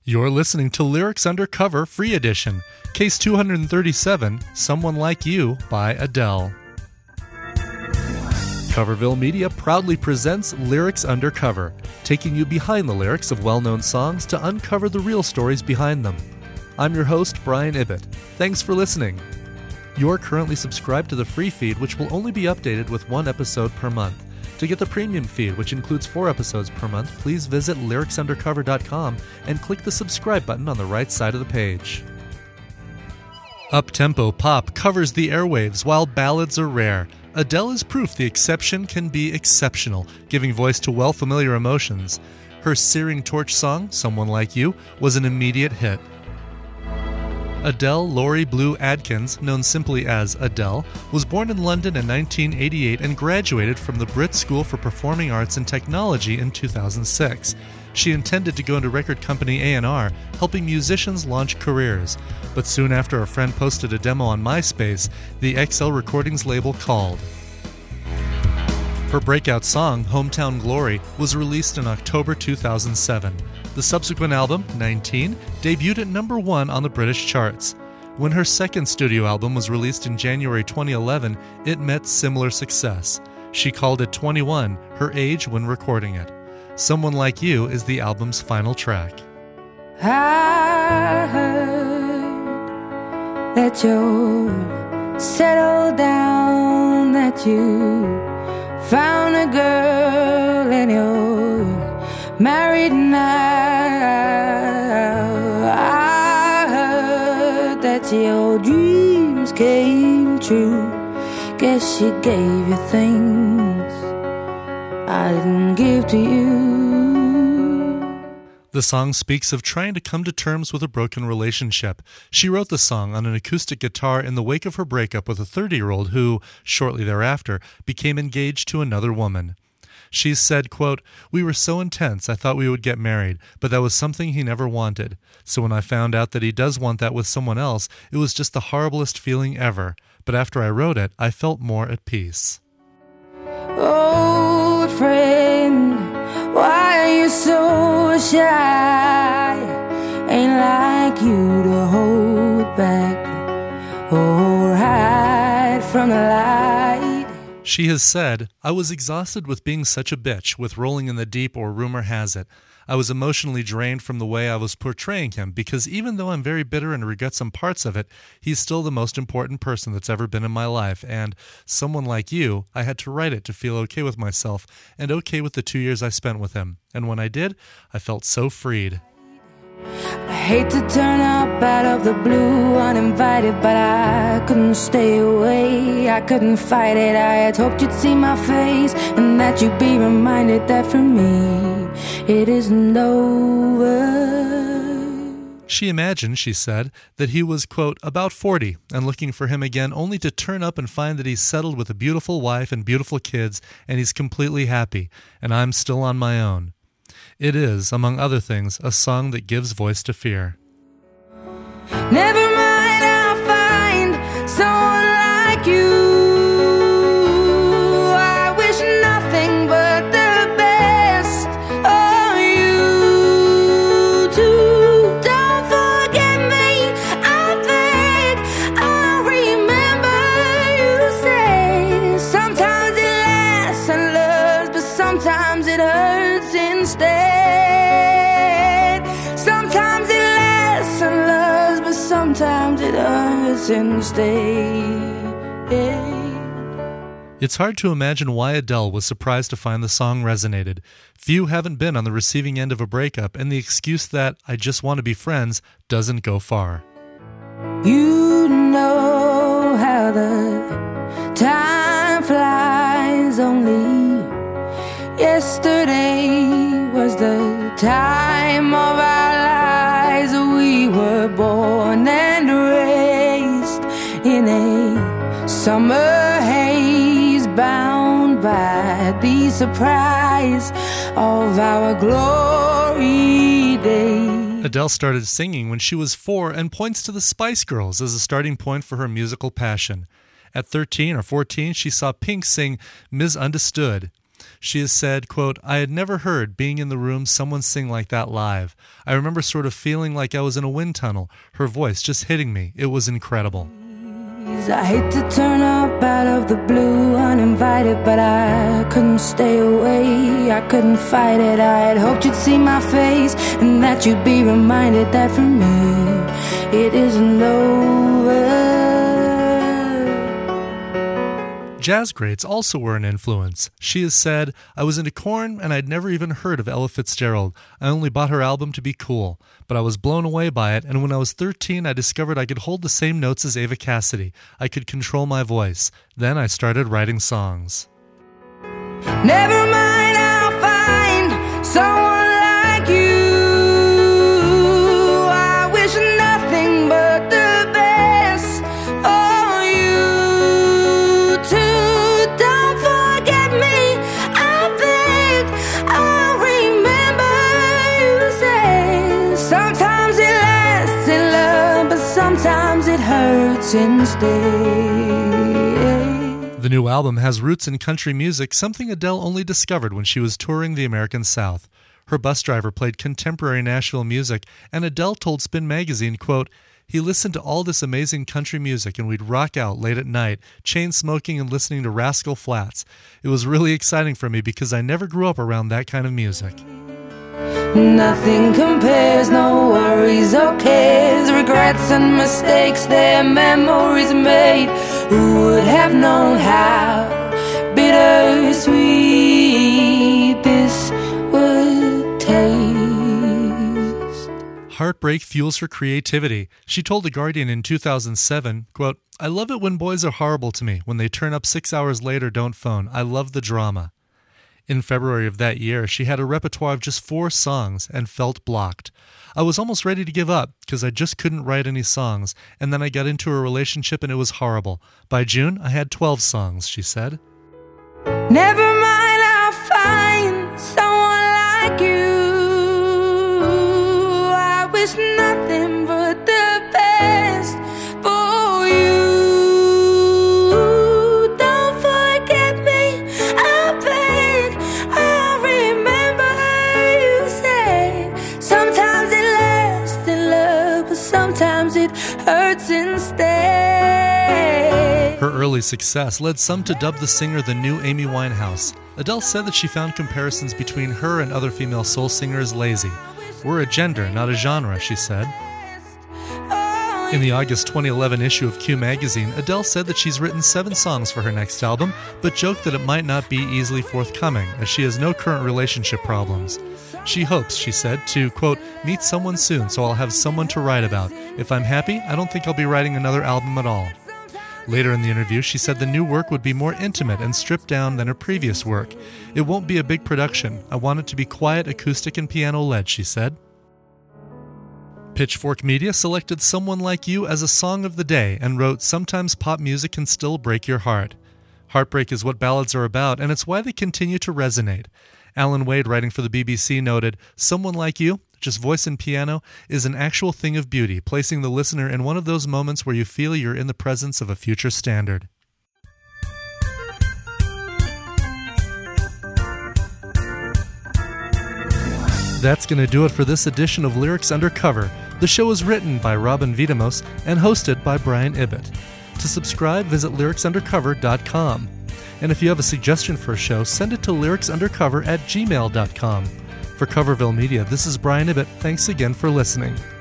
You're listening to Lyrics Undercover Free Edition, Case 237, Someone Like You by Adele. Coverville Media proudly presents Lyrics Undercover, taking you behind the lyrics of well-known songs to uncover the real stories behind them. I'm your host, Brian Ibbett. Thanks for listening. You're currently subscribed to the free feed, which will only be updated with one episode per month. To get the premium feed, which includes 4 episodes per month, please visit lyricsundercover.com and click the subscribe button on the right side of the page. Up-tempo pop covers the airwaves while ballads are rare. Adele is proof the exception can be exceptional, giving voice to well-familiar emotions. Her Searing Torch song, Someone Like You, was an immediate hit. Adele Laurie Blue Adkins, known simply as Adele, was born in London in 1988 and graduated from the Brit School for Performing Arts and Technology in 2006. She intended to go into record company A&R, helping musicians launch careers. But soon after a friend posted a demo on MySpace, the XL Recordings label called. Her breakout song, Hometown Glory, was released in October 2007. The subsequent album, 19, debuted at number 1 on the British charts. When her second studio album was released in January 2011, it met similar success. She called it 21, her age when recording it. Someone Like You is the album's final track. I heard that you're settled down, that you found a girl and you're married now. I heard that your dreams came true. Guess she gave you things I didn't give to you. The song speaks of trying to come to terms with a broken relationship. She wrote the song on an acoustic guitar in the wake of her breakup with a 30-year-old who, shortly thereafter, became engaged to another woman. She said, quote, "We were so intense I thought we would get married, but that was something he never wanted. So when I found out that he does want that with someone else, it was just the horriblest feeling ever. But after I wrote it, I felt more at peace." Old friend, why are you so shy? Ain't like you to hold back or hide from the light. She has said, "I was exhausted with being such a bitch, with rolling in the deep, or rumor has it. I was emotionally drained from the way I was portraying him, because even though I'm very bitter and regret some parts of it, he's still the most important person that's ever been in my life, and Someone Like You, I had to write it to feel okay with myself, and okay with the 2 years I spent with him. And when I did, I felt so freed." I hate to turn up out of the blue uninvited, but I couldn't stay away, I couldn't fight it. I had hoped you'd see my face and that you'd be reminded that for me it isn't over. She imagined, she said, that he was, quote, about 40 and looking for him again, only to turn up and find that he's settled with a beautiful wife and beautiful kids and he's completely happy, and I'm still on my own. It is, among other things, a song that gives voice to fear. Never mind, I'll find someone like you. I wish nothing but the best of you too. Don't forget me, I beg. I remember you say sometimes it lasts and loves, but sometimes it hurts instead. Sometimes it lasts and loves, but sometimes it hurts instead. It's hard to imagine why Adele was surprised to find the song resonated. Few haven't been on the receiving end of a breakup, and the excuse that I just want to be friends doesn't go far. You know how the time flies, only yesterday was the time of our lives. We were born and raised in a summer haze, bound by the surprise of our glory days. Adele started singing when she was 4 and points to the Spice Girls as a starting point for her musical passion. At 13 or 14, she saw Pink sing Misunderstood. She has said, quote, "I had never heard, being in the room, someone sing like that live. I remember sort of feeling like I was in a wind tunnel, her voice just hitting me. It was incredible." I hate to turn up out of the blue uninvited, but I couldn't stay away, I couldn't fight it. I had hoped you'd see my face and that you'd be reminded that for me it isn't over. Jazz greats also were an influence. She has said, "I was into Korn and I'd never even heard of Ella Fitzgerald. I only bought her album to be cool. But I was blown away by it, and when I was 13, I discovered I could hold the same notes as Ava Cassidy. I could control my voice. Then I started writing songs." Never mind, I'll find someone like you. I wish nothing but the best for you too. Don't forget me, I beg. I'll remember you say sometimes it lasts in love, but sometimes it hurts instead. The new album has roots in country music, something Adele only discovered when she was touring the American South. Her bus driver played contemporary Nashville music, and Adele told Spin magazine, quote, "He listened to all this amazing country music and we'd rock out late at night, chain smoking and listening to Rascal Flatts. It was really exciting for me because I never grew up around that kind of music." Nothing compares, no worries or cares, regrets and mistakes, their memories made. Who would have known how bittersweet this would taste? Heartbreak fuels her creativity. She told The Guardian in 2007, quote, "I love it when boys are horrible to me, when they turn up 6 hours later, don't phone. I love the drama." In February of that year, she had a repertoire of just 4 songs and felt blocked. "I was almost ready to give up because I just couldn't write any songs, and then I got into a relationship and it was horrible. By June, I had 12 songs," she said. Never mind, I'll find someone like you. I wish nothing but the best for you. Don't forget me, I beg. I'll remember you said sometimes it lasts in love, but sometimes it hurts instead. Her early success led some to dub the singer the new Amy Winehouse. Adele said that she found comparisons between her and other female soul singers lazy. "We're a gender, not a genre," she said. In the August 2011 issue of Q magazine, Adele said that she's written 7 songs for her next album, but joked that it might not be easily forthcoming, as she has no current relationship problems. She hopes, she said, to, quote, "meet someone soon so I'll have someone to write about. If I'm happy, I don't think I'll be writing another album at all." Later in the interview, she said the new work would be more intimate and stripped down than her previous work. "It won't be a big production. I want it to be quiet, acoustic, and piano-led," she said. Pitchfork Media selected Someone Like You as a song of the day and wrote, "Sometimes pop music can still break your heart. Heartbreak is what ballads are about, and it's why they continue to resonate." Alan Wade, writing for the BBC, noted, "Someone Like You, just voice and piano, is an actual thing of beauty, placing the listener in one of those moments where you feel you're in the presence of a future standard." That's going to do it for this edition of Lyrics Undercover. The show is written by Robin Vidamos and hosted by Brian Ibbett. To subscribe, visit lyricsundercover.com. And if you have a suggestion for a show, send it to lyricsundercover@gmail.com. For Coverville Media, this is Brian Ibbett. Thanks again for listening.